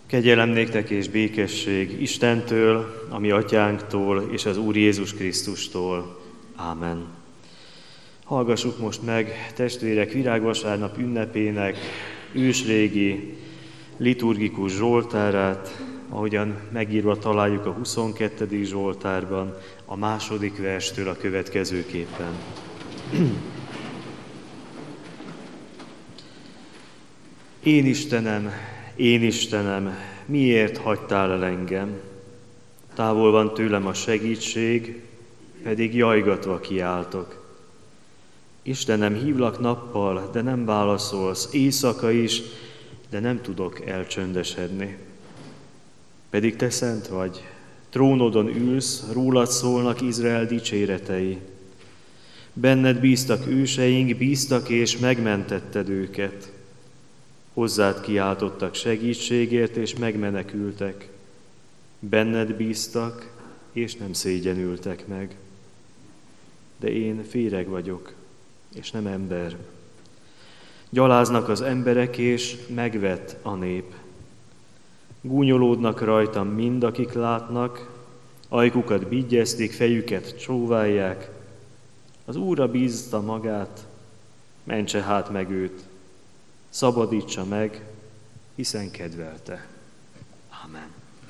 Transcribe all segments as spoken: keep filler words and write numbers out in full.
Kegyelem néktek és békesség Istentől, a mi atyánktól és az Úr Jézus Krisztustól. Ámen. Hallgassuk most meg testvérek virágvasárnap ünnepének ősrégi liturgikus zsoltárát, ahogyan megírva találjuk a huszonkettedik zsoltárban, a második verstől a következőképpen. Én Istenem, én Istenem, miért hagytál el engem? Távol van tőlem a segítség, pedig jajgatva kiáltok. Istenem, hívlak nappal, de nem válaszolsz, éjszaka is, de nem tudok elcsöndesedni. Pedig te szent vagy, trónodon ülsz, rólad szólnak Izrael dicséretei. Benned bíztak őseink, bíztak és megmentetted őket. Hozzád kiáltottak segítségért, és megmenekültek. Benned bíztak, és nem szégyenültek meg. De én féreg vagyok, és nem ember. Gyaláznak az emberek, és megvet a nép. Gúnyolódnak rajtam mind, akik látnak, ajkukat bigyeztik, fejüket csóválják. Az Úrra bízta magát, mentse hát meg őt. Szabadítsa meg, hiszen kedvelte. Ámen.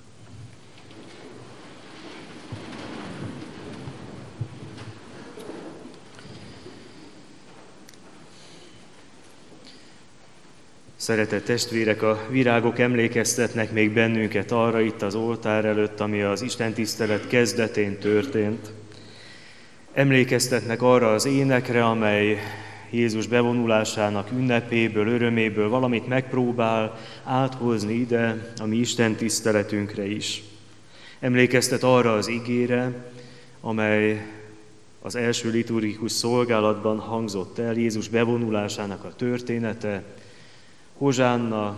Szeretett testvérek, a virágok emlékeztetnek még bennünket arra itt az oltár előtt, ami az istentisztelet kezdetén történt. Emlékeztetnek arra az énekre, amely Jézus bevonulásának ünnepéből, öröméből valamit megpróbál áthozni ide a mi istentiszteletünkre is. Emlékeztet arra az igére, amely az első liturgikus szolgálatban hangzott el, Jézus bevonulásának a története. Hozsánna,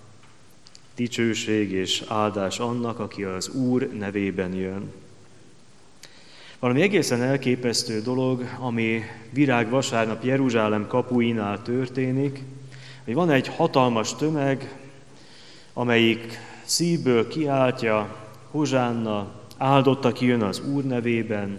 dicsőség és áldás annak, aki az Úr nevében jön. Valami egészen elképesztő dolog, ami virágvasárnap Jeruzsálem kapuinál történik, hogy van egy hatalmas tömeg, amelyik szívből kiáltja, Hozsánna, áldott, aki jön az Úr nevében,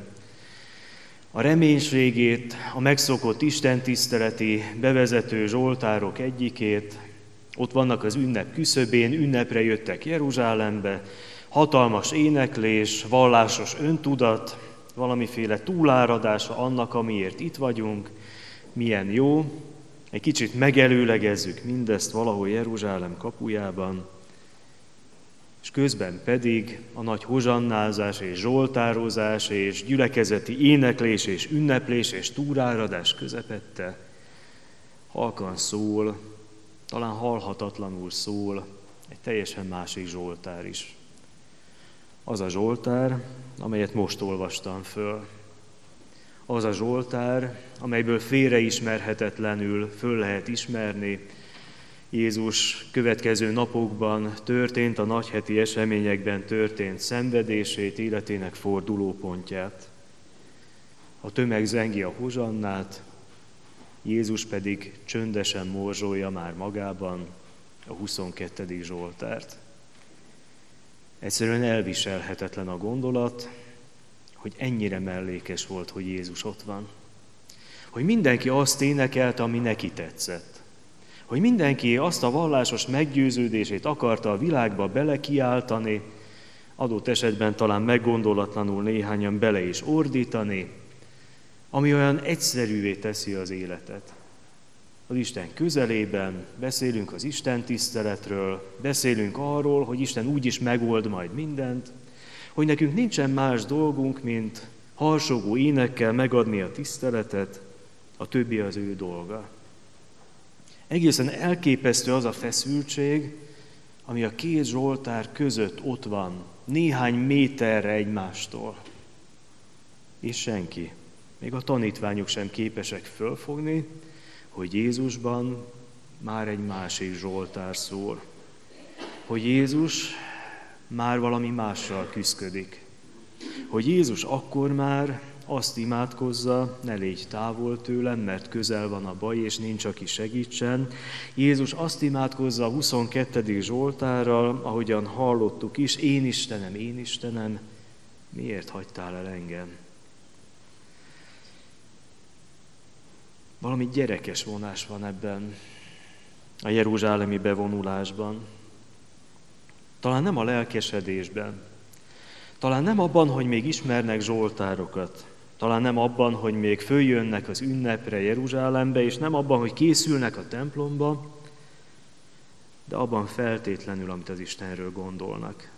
a reménységét, a megszokott istentiszteleti bevezető zsoltárok egyikét. Ott vannak az ünnep küszöbén, ünnepre jöttek Jeruzsálembe, hatalmas éneklés, vallásos öntudat, valamiféle túláradása annak, amiért itt vagyunk, milyen jó, egy kicsit megelőlegezzük mindezt valahol Jeruzsálem kapujában, és közben pedig a nagy hozsannázás és zsoltározás és gyülekezeti éneklés és ünneplés és túláradás közepette halkan szól, talán halhatatlanul szól egy teljesen másik zsoltár is. Az a zsoltár, amelyet most olvastam föl. Az a zsoltár, amelyből félreismerhetetlenül föl lehet ismerni Jézus következő napokban történt, a nagyheti eseményekben történt szenvedését, életének fordulópontját. A tömeg zengi a hozsannát, Jézus pedig csöndesen morzsolja már magában a huszonkettedik zsoltárt. Egyszerűen elviselhetetlen a gondolat, hogy ennyire mellékes volt, hogy Jézus ott van. Hogy mindenki azt énekelte, ami neki tetszett. Hogy mindenki azt a vallásos meggyőződését akarta a világba belekiáltani, adott esetben talán meggondolatlanul néhányan bele is ordítani, ami olyan egyszerűvé teszi az életet. Az Isten közelében beszélünk az Isten tiszteletről, beszélünk arról, hogy Isten úgyis megold majd mindent, hogy nekünk nincsen más dolgunk, mint harsogó énekkel megadni a tiszteletet, a többi az ő dolga. Egészen elképesztő az a feszültség, ami a két zsoltár között ott van, néhány méterre egymástól. És senki, még a tanítványok sem képesek fölfogni, hogy Jézusban már egy másik zsoltár szól. Hogy Jézus már valami mással küszködik. Hogy Jézus akkor már azt imádkozza, ne légy távol tőlem, mert közel van a baj, és nincs, aki segítsen. Jézus azt imádkozza a huszonkettedik Zsoltárral, ahogyan hallottuk is, én Istenem, én Istenem, miért hagytál el engem? Valami gyerekes vonás van ebben a jeruzsálemi bevonulásban. Talán nem a lelkesedésben, talán nem abban, hogy még ismernek zsoltárokat, talán nem abban, hogy még följönnek az ünnepre Jeruzsálembe, és nem abban, hogy készülnek a templomba, de abban feltétlenül, amit az Istenről gondolnak.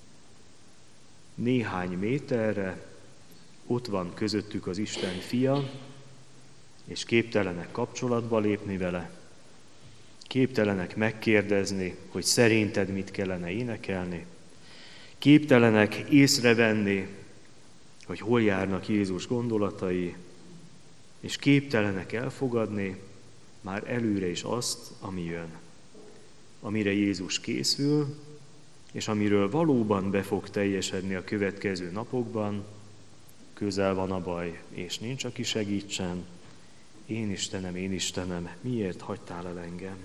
Néhány méterre ott van közöttük az Isten fia, és képtelenek kapcsolatba lépni vele, képtelenek megkérdezni, hogy szerinted mit kellene énekelni, képtelenek észrevenni, hogy hol járnak Jézus gondolatai, és képtelenek elfogadni már előre is azt, ami jön, amire Jézus készül, és amiről valóban be fog teljesedni a következő napokban, közel van a baj, és nincs, aki segítsen. Én Istenem, én Istenem, miért hagytál el engem?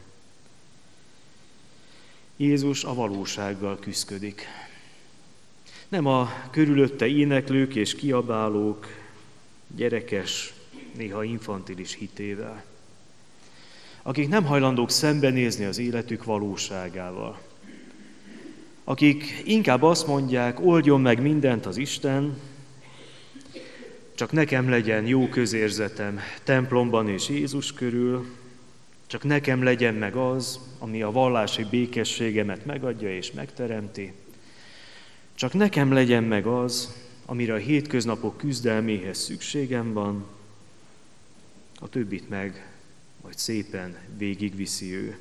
Jézus a valósággal küszködik. Nem a körülötte éneklők és kiabálók gyerekes, néha infantilis hitével, akik nem hajlandók szembenézni az életük valóságával, akik inkább azt mondják, oldjon meg mindent az Isten, csak nekem legyen jó közérzetem templomban és Jézus körül, csak nekem legyen meg az, ami a vallási békességemet megadja és megteremti, csak nekem legyen meg az, amire a hétköznapok küzdelméhez szükségem van, a többit meg majd szépen végigviszi ő.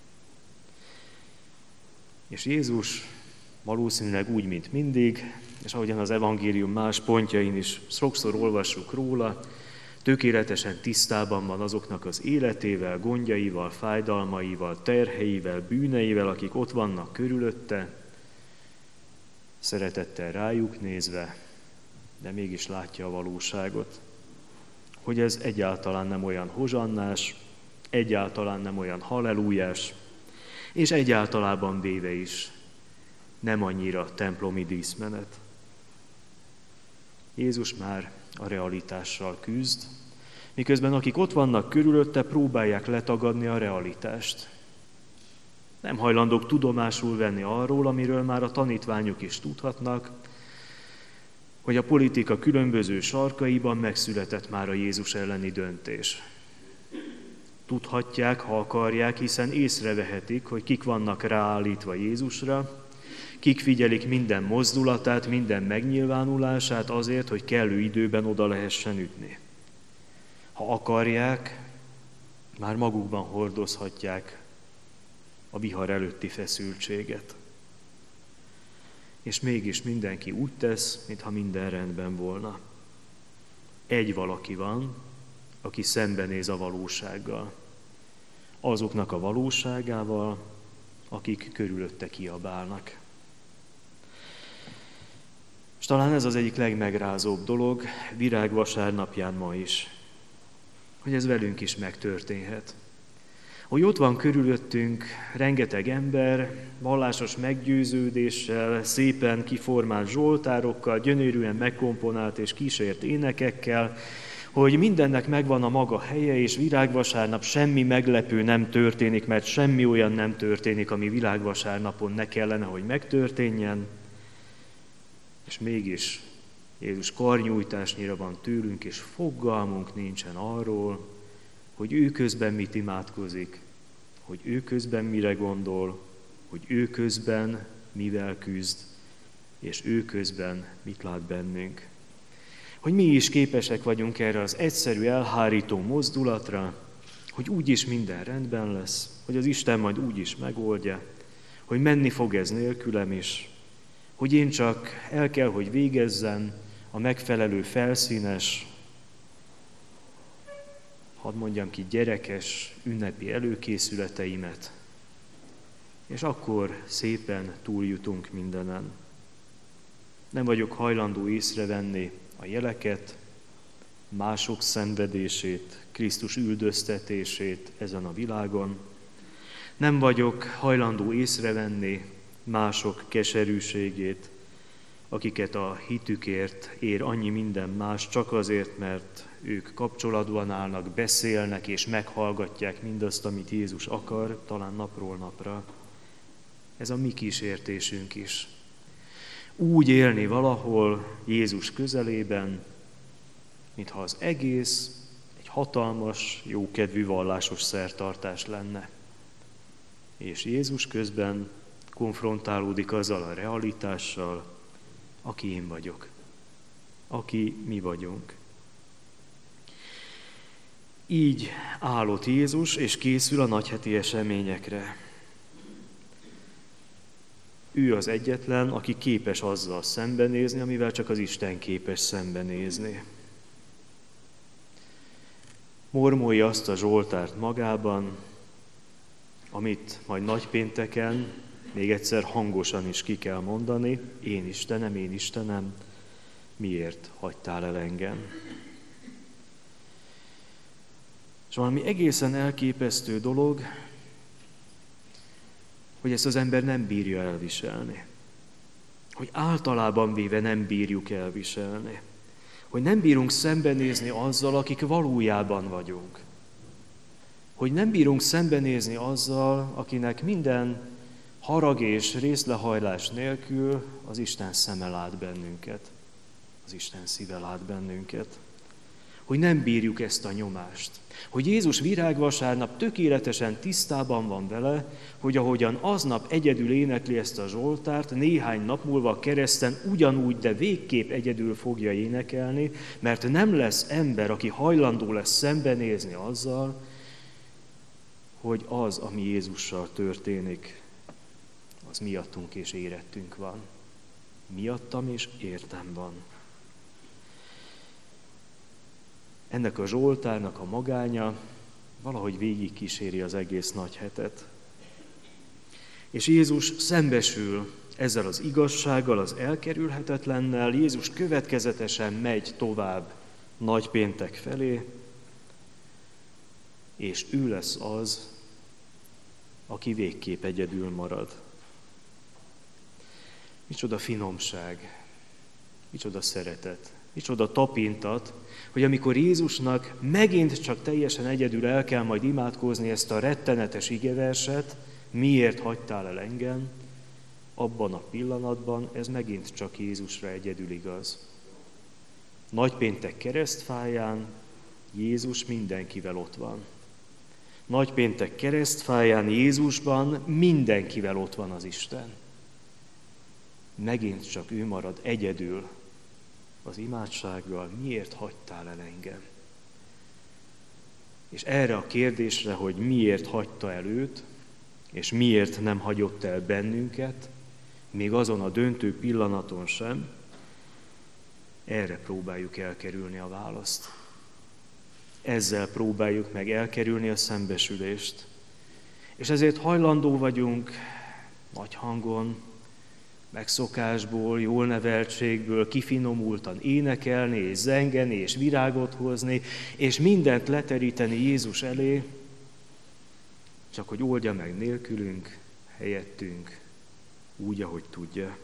És Jézus valószínűleg úgy, mint mindig, és ahogyan az evangélium más pontjain is sokszor olvassuk róla, tökéletesen tisztában van azoknak az életével, gondjaival, fájdalmaival, terheivel, bűneivel, akik ott vannak körülötte, szeretettel rájuk nézve, de mégis látja a valóságot, hogy ez egyáltalán nem olyan hozsannás, egyáltalán nem olyan hallelújás, és egyáltalában véve is nem annyira templomi díszmenet. Jézus már a realitással küzd, miközben akik ott vannak körülötte, próbálják letagadni a realitást. Nem hajlandók tudomásul venni arról, amiről már a tanítványok is tudhatnak, hogy a politika különböző sarkaiban megszületett már a Jézus elleni döntés. Tudhatják, ha akarják, hiszen észrevehetik, hogy kik vannak ráállítva Jézusra, kik figyelik minden mozdulatát, minden megnyilvánulását azért, hogy kellő időben oda lehessen ütni. Ha akarják, már magukban hordozhatják a vihar előtti feszültséget. És mégis mindenki úgy tesz, mintha minden rendben volna. Egy valaki van, aki szembenéz a valósággal. Azoknak a valóságával, akik körülötte kiabálnak. És talán ez az egyik legmegrázóbb dolog virágvasárnapján ma is, hogy ez velünk is megtörténhet. Hogy ott van körülöttünk rengeteg ember, vallásos meggyőződéssel, szépen kiformált zsoltárokkal, gyönyörűen megkomponált és kísért énekekkel, hogy mindennek megvan a maga helye, és virágvasárnap semmi meglepő nem történik, mert semmi olyan nem történik, ami virágvasárnapon ne kellene, hogy megtörténjen. És mégis Jézus karnyújtásnyira van tőlünk, és fogalmunk nincsen arról, hogy ő közben mit imádkozik, hogy ő közben mire gondol, hogy ő közben mivel küzd, és ő közben mit lát bennünk. Hogy mi is képesek vagyunk erre az egyszerű, elhárító mozdulatra, hogy úgyis minden rendben lesz, hogy az Isten majd úgyis megoldja, hogy menni fog ez nélkülem is, hogy én csak el kell, hogy végezzem a megfelelő felszínes, hadd mondjam ki, gyerekes, ünnepi előkészületeimet, és akkor szépen túljutunk mindenen. Nem vagyok hajlandó észrevenni a jeleket, mások szenvedését, Krisztus üldöztetését ezen a világon. Nem vagyok hajlandó észrevenni mások keserűségét, akiket a hitükért ér annyi minden más, csak azért, mert ők kapcsolatban állnak, beszélnek és meghallgatják mindazt, amit Jézus akar, talán napról napra. Ez a mi kísértésünk is. Úgy élni valahol Jézus közelében, mintha az egész egy hatalmas, jókedvű vallásos szertartás lenne. És Jézus közben konfrontálódik azzal a realitással, aki én vagyok, aki mi vagyunk. Így állott Jézus, és készül a nagyheti eseményekre. Ő az egyetlen, aki képes azzal szembenézni, amivel csak az Isten képes szembenézni. Mormolja azt a Zsoltárt magában, amit majd nagypénteken még egyszer hangosan is ki kell mondani: én Istenem, én Istenem, miért hagytál el engem? És valami egészen elképesztő dolog, hogy ezt az ember nem bírja elviselni. Hogy általában véve nem bírjuk elviselni. Hogy nem bírunk szembenézni azzal, akik valójában vagyunk. Hogy nem bírunk szembenézni azzal, akinek minden harag és részlehajlás nélkül az Isten szeme lát bennünket. Az Isten szíve lát bennünket. Hogy nem bírjuk ezt a nyomást. Hogy Jézus virágvasárnap tökéletesen tisztában van vele, hogy ahogyan aznap egyedül énekli ezt a Zsoltárt, néhány nap múlva a kereszten ugyanúgy, de végképp egyedül fogja énekelni, mert nem lesz ember, aki hajlandó lesz szembenézni azzal, hogy az, ami Jézussal történik, az miattunk és érettünk van. Miattam és értem van. Ennek a Zsoltárnak a magánya valahogy végigkíséri az egész nagyhetet. És Jézus szembesül ezzel az igazsággal, az elkerülhetetlennel, Jézus következetesen megy tovább nagypéntek felé, és ő lesz az, aki végképp egyedül marad. Micsoda finomság, micsoda szeretet, micsoda tapintat, hogy amikor Jézusnak megint csak teljesen egyedül el kell majd imádkozni ezt a rettenetes igeverset, miért hagytál el engem, abban a pillanatban ez megint csak Jézusra egyedül igaz. Nagypéntek keresztfáján Jézus mindenkivel ott van. Nagypéntek keresztfáján Jézusban mindenkivel ott van az Isten. Megint csak ő marad egyedül az imádsággal, miért hagytál el engem? És erre a kérdésre, hogy miért hagyta el őt, és miért nem hagyott el bennünket, még azon a döntő pillanaton sem, erre próbáljuk elkerülni a választ. Ezzel próbáljuk meg elkerülni a szembesülést. És ezért hajlandó vagyunk nagy hangon, megszokásból, jól neveltségből, kifinomultan énekelni, és zengeni, és virágot hozni, és mindent leteríteni Jézus elé, csak hogy oldja meg nélkülünk, helyettünk, úgy, ahogy tudja.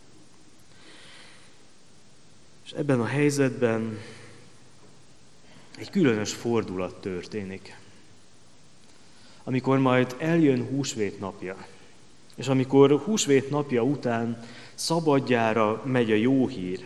És ebben a helyzetben egy különös fordulat történik. Amikor majd eljön húsvét napja, és amikor húsvét napja után szabadjára megy a jó hír,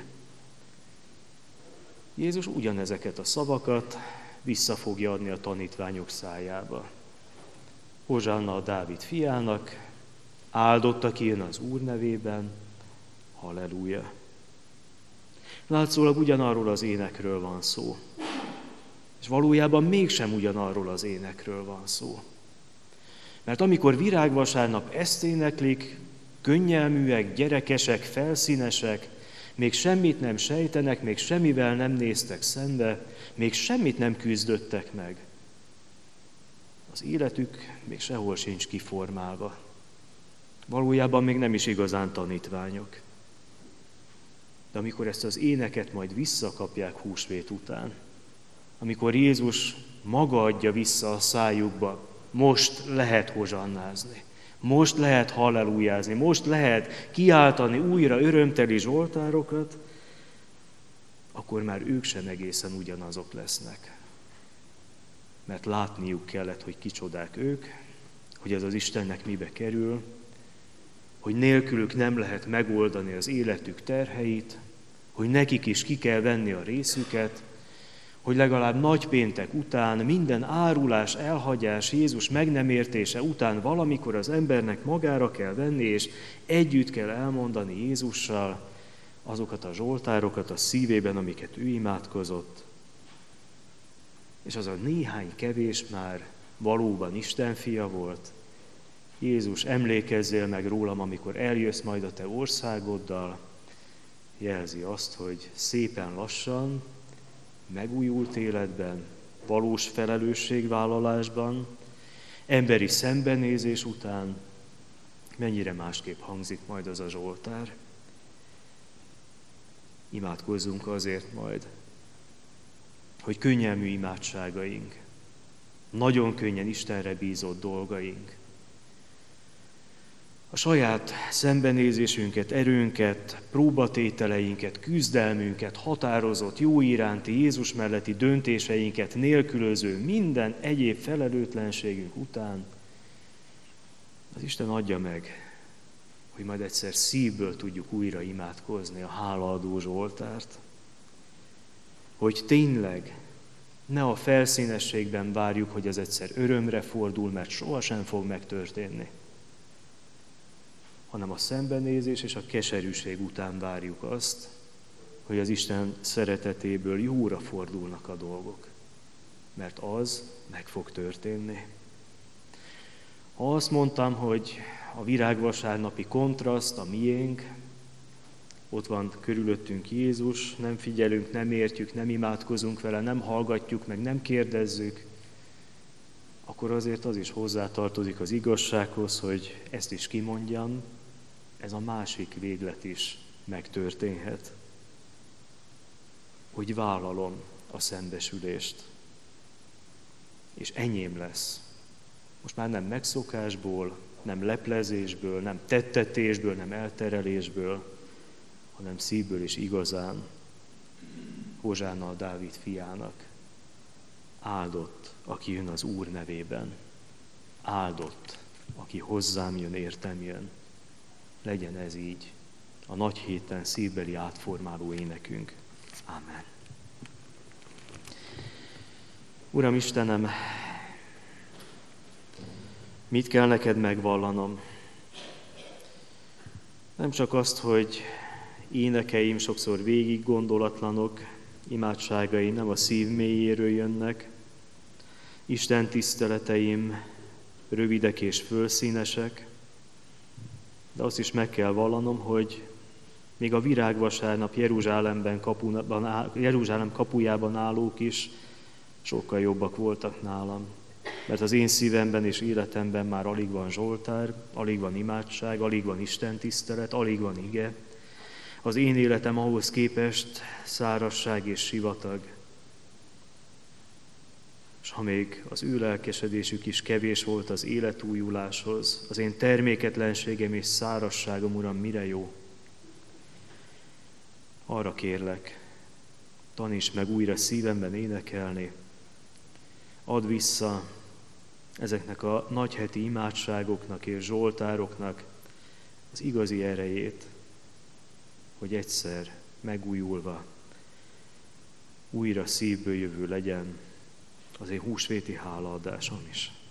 Jézus ugyanezeket a szavakat vissza fogja adni a tanítványok szájába. Hozsánna a Dávid fiának, áldott, aki jön az Úr nevében, halleluja. Látszólag ugyanarról az énekről van szó. És valójában mégsem ugyanarról az énekről van szó. Mert amikor virágvasárnap ezt éneklik, könnyelműek, gyerekesek, felszínesek, még semmit nem sejtenek, még semmivel nem néztek szembe, még semmit nem küzdöttek meg. Az életük még sehol sincs kiformálva. Valójában még nem is igazán tanítványok. De amikor ezt az éneket majd visszakapják húsvét után, amikor Jézus maga adja vissza a szájukba, most lehet hozsannázni, most lehet hallelujázni, most lehet kiáltani újra örömteli zsoltárokat, akkor már ők sem egészen ugyanazok lesznek. Mert látniuk kellett, hogy kicsodák ők, hogy ez az Istennek mibe kerül, hogy nélkülük nem lehet megoldani az életük terheit, hogy nekik is ki kell venni a részüket, hogy legalább nagypéntek után, minden árulás, elhagyás, Jézus meg nem értése után valamikor az embernek magára kell venni, és együtt kell elmondani Jézussal azokat a zsoltárokat a szívében, amiket ő imádkozott. És az a néhány kevés már valóban Isten fia volt. Jézus, emlékezzél meg rólam, amikor eljössz majd a te országoddal, jelzi azt, hogy szépen lassan, megújult életben, valós felelősségvállalásban, emberi szembenézés után mennyire másképp hangzik majd az a zsoltár. Imádkozzunk azért majd, hogy könnyelmű imádságaink, nagyon könnyen Istenre bízott dolgaink, a saját szembenézésünket, erőnket, próbatételeinket, küzdelmünket, határozott, jó iránti, Jézus melletti döntéseinket nélkülöző minden egyéb felelőtlenségünk után az Isten adja meg, hogy majd egyszer szívből tudjuk újra imádkozni a hálaadó zsoltárt, hogy tényleg ne a felszínességben várjuk, hogy ez egyszer örömre fordul, mert sohasem fog megtörténni, hanem a szembenézés és a keserűség után várjuk azt, hogy az Isten szeretetéből jóra fordulnak a dolgok, mert az meg fog történni. Ha azt mondtam, hogy a virágvasárnapi kontraszt, a miénk, ott van körülöttünk Jézus, nem figyelünk, nem értjük, nem imádkozunk vele, nem hallgatjuk meg, nem kérdezzük, akkor azért az is hozzátartozik az igazsághoz, hogy ezt is kimondjam, ez a másik véglet is megtörténhet. Hogy vállalom a szembesülést, és enyém lesz. Most már nem megszokásból, nem leplezésből, nem tettetésből, nem elterelésből, hanem szívből és igazán Hozsánna a Dávid fiának. Áldott, aki jön az Úr nevében. Áldott, aki hozzám jön, értem jön. Legyen ez így a nagy héten szívbeli átformáló énekünk. Amen. Uram Istenem, mit kell neked megvallanom? Nem csak azt, hogy énekeim sokszor végig gondolatlanok, imádságaim nem a szív mélyéről jönnek, Isten tiszteleteim rövidek és fölszínesek, de azt is meg kell vallanom, hogy még a virágvasárnap Jeruzsálemben kapuban, Jeruzsálem kapujában állók is sokkal jobbak voltak nálam. Mert az én szívemben és életemben már alig van zsoltár, alig van imádság, alig van Isten tisztelet, alig van ige. Az én életem ahhoz képest szárazság és sivatag. És ha még az ő lelkesedésük is kevés volt az életújuláshoz, az én terméketlenségem és szárazságom, Uram, mire jó? Arra kérlek, taníts meg újra szívemben énekelni, add vissza ezeknek a nagyheti imádságoknak és zsoltároknak az igazi erejét, hogy egyszer megújulva újra szívből jövő legyen az én húsvéti hálaadásom is.